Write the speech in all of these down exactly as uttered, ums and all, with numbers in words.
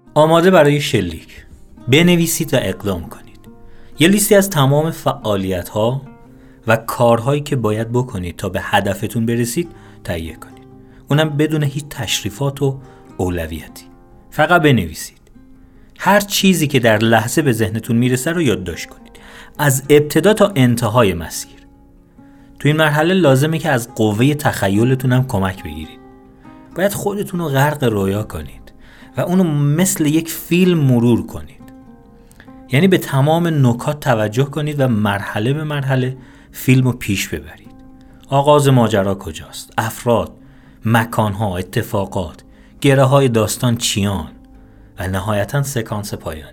آماده برای شلیک. بنویسید و اقدام کنید. یه لیستی از تمام فعالیت‌ها و کارهایی که باید بکنید تا به هدفتون برسید تهیه کنید. اونم بدون هیچ تشریفات و اولویتی. فقط بنویسید. هر چیزی که در لحظه به ذهنتون میرسه رو یادداشت کنید. از ابتدا تا انتهای مسیر. تو این مرحله لازمه که از قوه تخیلتون هم کمک بگیرید. باید خودتون رو غرق رویا کنید و اونو مثل یک فیلم مرور کنید. یعنی به تمام نکات توجه کنید و مرحله به مرحله فیلم رو پیش ببرید. آغاز ماجرا کجاست؟ افراد، مکانها، اتفاقات، گره های داستان چیان و نهایتاً سکانس پایانی.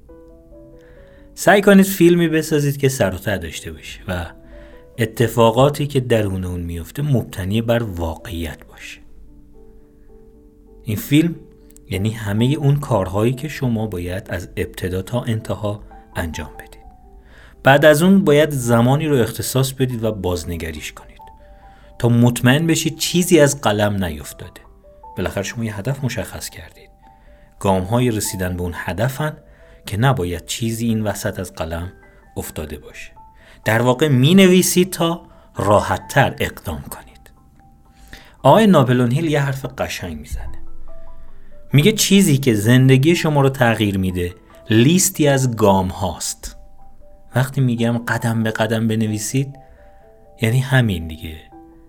سعی کنید فیلمی بسازید که سر و ته داشته باشه و اتفاقاتی که درون اون میفته مبتنی بر واقعیت باشه. این فیلم یعنی همه اون کارهایی که شما باید از ابتدا تا انتها انجام بدید. بعد از اون باید زمانی رو اختصاص بدید و بازنگریش کنید تا مطمئن بشید چیزی از قلم نیفتاده. بالاخره شما یه هدف مشخص کردید. گام‌های رسیدن به اون هدفن که نباید چیزی این وسط از قلم افتاده باشه. در واقع می نویسید تا راحت‌تر اقدام کنید. آقای ناپلئون هیل یه حرف قشنگ میزنه. میگه چیزی که زندگی شما رو تغییر میده لیستی از گام هاست. وقتی میگم قدم به قدم بنویسید یعنی همین دیگه.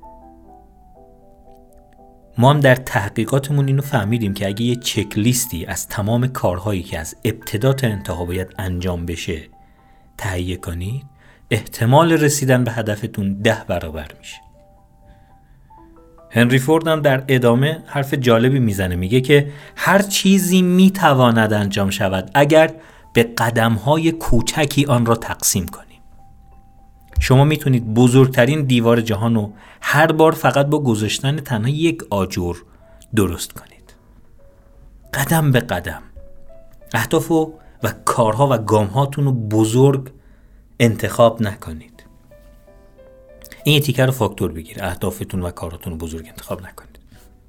ما هم در تحقیقاتمون اینو فهمیدیم که اگه یه چک لیستی از تمام کارهایی که از ابتدا تا انتها باید انجام بشه تهیه کنید، احتمال رسیدن به هدفتون ده برابر میشه. هنری فورد هم در ادامه حرف جالبی میزنه. میگه که هر چیزی میتواند انجام شود اگر به قدم‌های کوچکی آن را تقسیم کنیم. شما میتونید بزرگترین دیوار جهان رو هر بار فقط با گذاشتن تنها یک آجر درست کنید. قدم به قدم. اهداف و, و کارها و گام‌هاتون رو بزرگ انتخاب نکنید. این یه تیکه رو فاکتور بگیر. اهدافتون و کاراتون رو بزرگ انتخاب نکنید.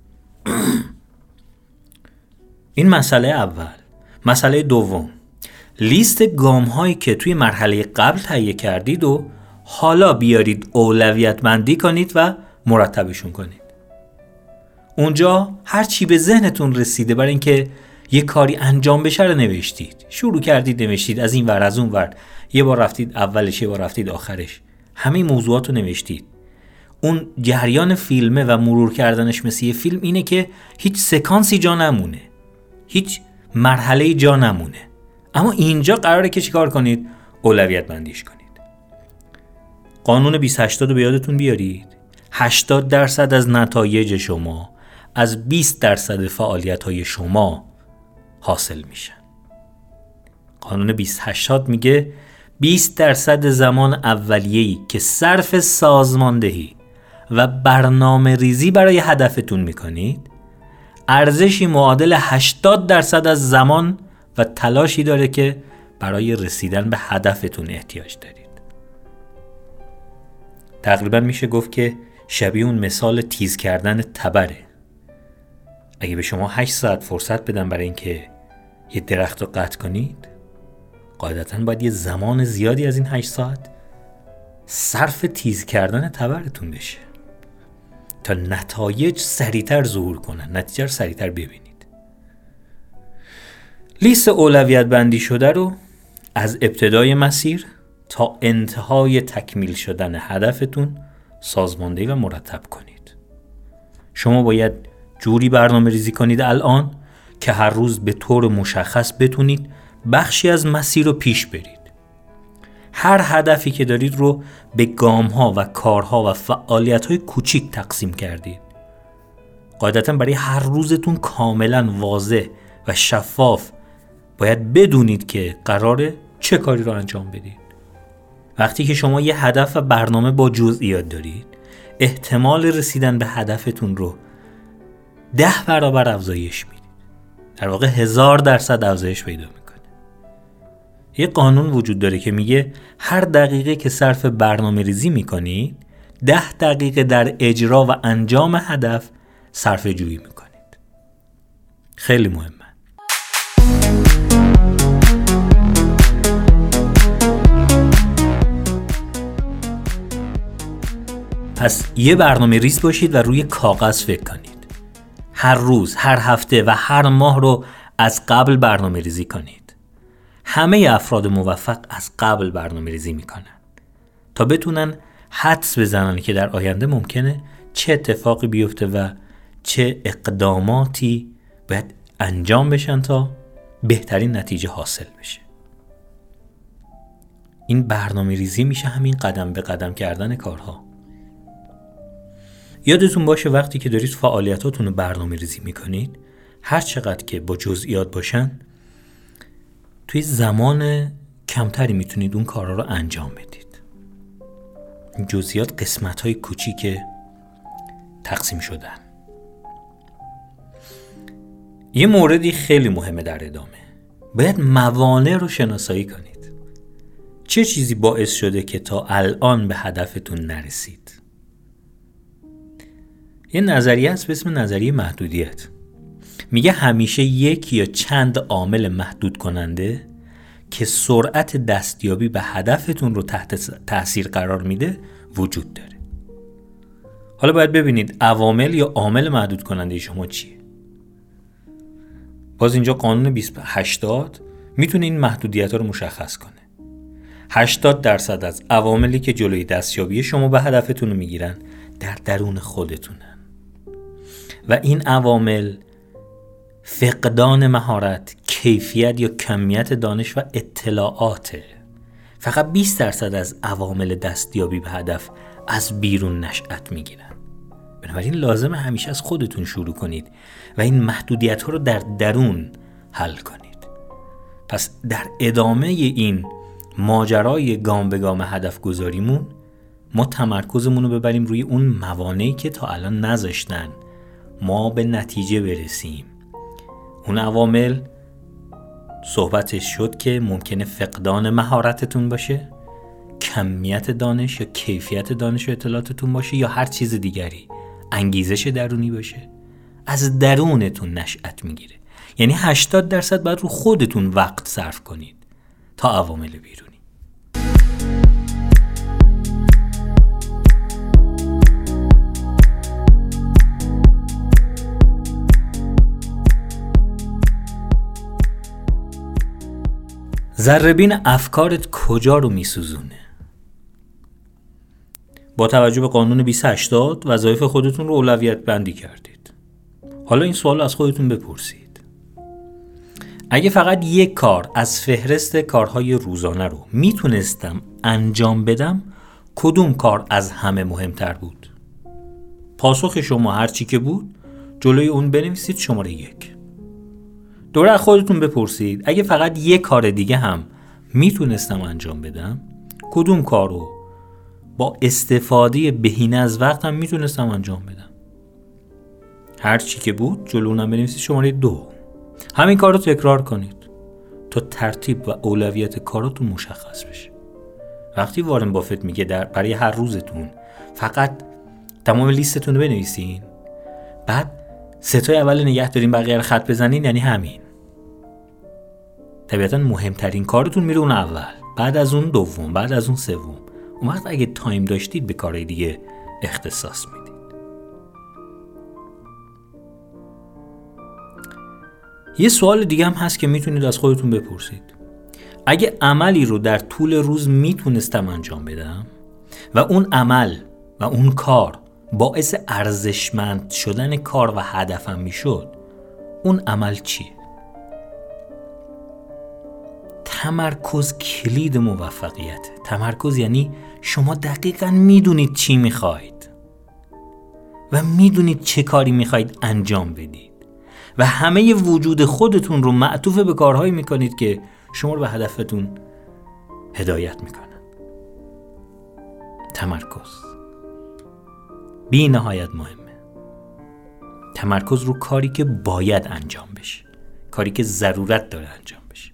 این مسئله اول. مسئله دوم، لیست گام هایی که توی مرحله قبل تهیه کردید و حالا بیارید اولویت بندی کنید و مرتبشون کنید. اونجا هر چی به ذهنتون رسیده برای اینکه یه کاری انجام بشه رو نوشتید. شروع کردید نوشتید، از این ور از اون ور، یه بار رفتید اولش، یه بار رفتید آخرش. همه موضوعات رو نوشتید. اون جریان فیلمه و مرور کردنش مثل یه فیلم اینه که هیچ سکانسی جا نمونه، هیچ مرحله جا نمونه. اما اینجا قراره که چیکار کنید؟ اولویت بندیش کنید. قانون بیست هشتاد رو به یادتون بیارید. هشتاد درصد از نتایج شما از بیست درصد فعالیت‌های شما حاصل میشن. قانون بیست هشتاد میگه بیست درصد زمان اولیه‌ای که صرف سازماندهی و برنامه ریزی برای هدفتون میکنید ارزشی معادل هشتاد درصد از زمان و تلاشی داره که برای رسیدن به هدفتون احتیاج دارید. تقریبا میشه گفت که شبیه اون مثال تیز کردن تبره. اگه به شما هشت ساعت فرصت بدن برای اینکه یه درخت رو قطع کنید، قاعدتاً باید یه زمان زیادی از این هشت ساعت صرف تیز کردن تبرتون بشه تا نتایج سریعتر ظهور کنن، نتیجه رو سریعتر ببینید. لیست اولویت بندی شده رو از ابتدای مسیر تا انتهای تکمیل شدن هدفتون سازماندهی و مرتب کنید. شما باید جوری برنامه ریزی کنید الان که هر روز به طور مشخص بتونید بخشی از مسیر رو پیش برید. هر هدفی که دارید رو به گام‌ها و کارها و فعالیت‌های کوچیک تقسیم کردید. قاعدتاً برای هر روزتون کاملاً واضح و شفاف باید بدونید که قراره چه کاری رو انجام بدید. وقتی که شما یه هدف و برنامه با جزئیات دارید، احتمال رسیدن به هدفتون رو ده برابر افزایش میدید. در واقع هزار درصد افزایش پیدا میکنه. یه قانون وجود داره که میگه هر دقیقه که صرف برنامه ریزی میکنید، ده دقیقه در اجرا و انجام هدف صرف جویی میکنید. خیلی مهمه. پس یه برنامه ریز باشید و روی کاغذ فکر کنید. هر روز، هر هفته و هر ماه رو از قبل برنامه ریزی کنید. همه افراد موفق از قبل برنامه ریزی میکنن تا بتونن حدس بزنن که در آینده ممکنه چه اتفاقی بیفته و چه اقداماتی باید انجام بشن تا بهترین نتیجه حاصل بشه. این برنامه ریزی میشه همین قدم به قدم کردن کارها. یادتون باشه وقتی که دارید فعالیتاتون رو برنامه ریزی میکنید، هر چقدر که با جزئیات باشن توی زمان کمتری میتونید اون کارها رو انجام بدید. این جزئیات قسمت‌های کوچیک تقسیم شدن. یه موردی خیلی مهمه در ادامه. باید موانع رو شناسایی کنید. چه چیزی باعث شده که تا الان به هدفتون نرسید؟ یه نظریه هست به اسم نظریه محدودیت. میگه همیشه یک یا چند عامل محدود کننده که سرعت دستیابی به هدفتون رو تحت تأثیر قرار میده وجود داره. حالا باید ببینید عوامل یا عامل محدود کننده شما چیه. باز اینجا قانون بیست هشتاد میتونه این محدودیت ها رو مشخص کنه. هشتاد درصد از عواملی که جلوی دستیابی شما به هدفتون رو میگیرن در درون خودتونن و این عوامل فقدان مهارت، کیفیت یا کمیت دانش و اطلاعاته. فقط بیست درصد از عوامل دستیابی به هدف از بیرون نشأت میگیرن. بنابراین لازمه همیشه از خودتون شروع کنید و این محدودیت ها رو در درون حل کنید. پس در ادامه این ماجرای گام به گام هدف گذاریمون ما تمرکزمون رو ببریم روی اون موانعی که تا الان نذاشتن ما به نتیجه برسیم. اون عوامل صحبتش شد که ممکنه فقدان مهارتتون باشه، کمیت دانش یا کیفیت دانش و اطلاعاتتون باشه یا هر چیز دیگری، انگیزش درونی باشه. از درونتون نشأت میگیره. یعنی هشتاد درصد باید رو خودتون وقت صرف کنید تا عوامل بیرونی. ذره‌بین افکارت کجا رو میسوزونه؟ با توجه به قانون بیست هشتاد وظایف خودتون رو اولویت بندی کردید. حالا این سوال از خودتون بپرسید. اگه فقط یک کار از فهرست کارهای روزانه رو میتونستم انجام بدم، کدوم کار از همه مهمتر بود؟ پاسخ شما هر چی که بود جلوی اون بنویسید شماره یک. دوره خودتون بپرسید اگه فقط یک کار دیگه هم میتونستم انجام بدم، کدوم کار رو با استفاده بهینه از وقتم میتونستم انجام بدم؟ هر چی که بود جلو اونم بنویسید شماره دو. همین کار رو تکرار کنید تا ترتیب و اولویت کاراتون مشخص بشه. وقتی وارن بافت میگه در برای هر روزتون فقط تمام لیستتون رو بنویسین، بعد ستای اول نگه دارین بقیه رو خط بزنین، یعنی همین. طبیعتا مهمترین کارتون میره اون اول، بعد از اون دوم، بعد از اون سوم. اون وقت اگه تایم داشتید به کارهای دیگه اختصاص میدید. یه سوال دیگه هم هست که میتونید از خودتون بپرسید. اگه عملی رو در طول روز میتونستم انجام بدم و اون عمل و اون کار باعث ارزشمند شدن کار و هدفم میشد، اون عمل چیه؟ تمرکز کلید موفقیت. تمرکز یعنی شما دقیقاً میدونید چی میخواید و میدونید چه کاری میخواید انجام بدید و همه وجود خودتون رو معطوف به کارهایی میکنید که شما رو به هدفتون هدایت میکنن. تمرکز بی نهایت مهمه. تمرکز رو کاری که باید انجام بشه، کاری که ضرورت داره انجام بشه.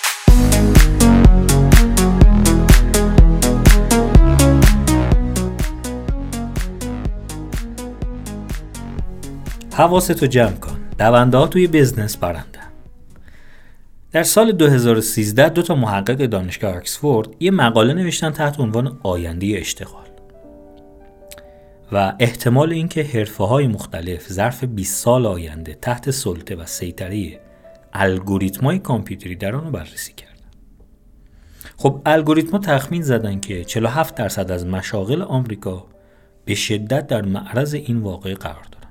حواستو جمع کن. دونده ها توی بزنس برنده. در سال دو هزار و سیزده دو تا محقق دانشگاه آکسفورد یه مقاله نوشتن تحت عنوان آینده اشتغال و احتمال اینکه حرفه‌های مختلف ظرف بیست سال آینده تحت سلطه و سیطره الگوریتم‌های کامپیوتری در آن رو بررسی کردن. خب الگوریتم‌ها تخمین زدن که چهل و هفت درصد از مشاغل آمریکا به شدت در معرض این واقعه قرار دارن.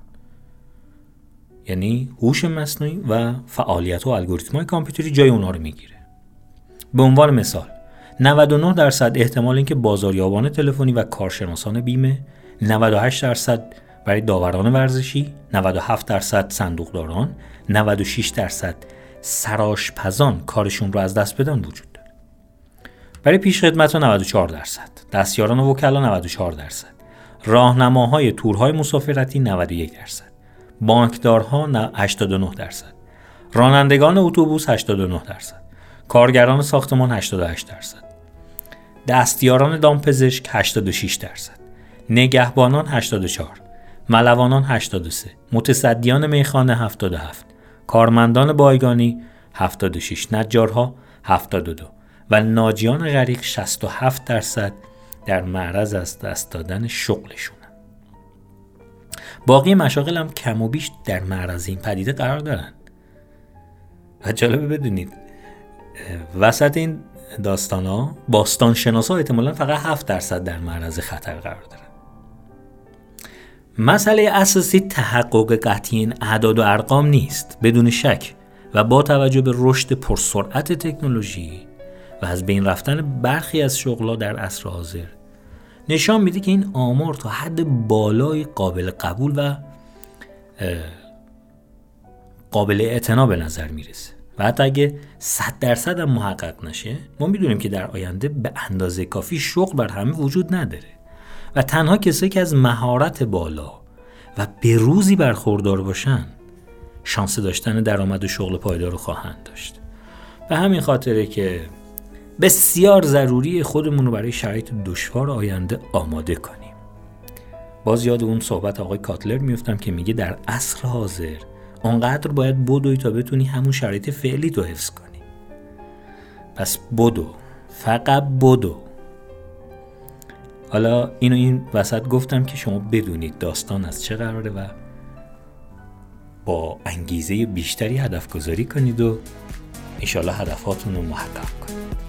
یعنی هوش مصنوعی و فعالیت و الگوریتم‌های کامپیوتری جای اونها رو میگیره. به عنوان مثال نود و نه درصد احتمال اینکه بازاریابان تلفنی و کارشناسان بیمه، نود و هشت درصد برای داوران ورزشی، نود و هفت درصد صندوقداران، نود و شش درصد سرآشپزان کارشون رو از دست بدن وجود داره. برای پیشخدمت‌ها نود و چهار درصد، دستیاران و وکلا نود و چهار درصد، راهنماهای تورهای مسافرتی نود و یک درصد، بانکدارها هشتاد و نه درصد، رانندگان اتوبوس هشتاد و نه درصد، کارگران ساختمان هشتاد و هشت درصد، دستیاران دامپزشک هشتاد و شش درصد، نگهبانان هشتاد و چهار، ملوانان هشتاد و سه، متصدیان میخانه هفتاد و هفت، کارمندان بایگانی هفتاد و شش، نجارها هفتاد و دو و ناجیان غریق شصت و هفت درصد در معرض از دست دادن شغلشون. باقی مشاغل هم کم و بیش در معرض این پدیده قرار دارن. و جالبه بدونید وسط این داستانا باستانشناسا احتمالاً فقط هفت درصد در معرض خطر قرار دارن. مسئله اساسی تحقق قطعی این اعداد و ارقام نیست بدون شک، و با توجه به رشد پرسرعت تکنولوژی و از بین رفتن برخی از شغل‌ها در عصر حاضر نشان میده که این آمار تا حد بالای قابل قبول و قابل اعتنا به نظر میرسه و حتی اگه صد درصد هم محقق نشه ما میدونیم که در آینده به اندازه کافی شغل بر همه وجود نداره و تنها کسایی که از مهارت بالا و به روزی برخوردار باشن شانس داشتن درآمد و شغل پایدار رو خواهند داشت. به همین خاطره که بسیار ضروری خودمون رو برای شرایط دشوار آینده آماده کنیم. باز یاد اون صحبت آقای کاتلر میفتم که میگه در عصر حاضر اونقدر باید بدوی تا بتونی همون شرایط فعلی تو حفظ کنی. پس بدو، فقط بدو. حالا اینو این وسط گفتم که شما بدونید داستان از چه قراره و با انگیزه بیشتری هدف گذاری کنید و انشالله هدفاتون رو محقق کنید.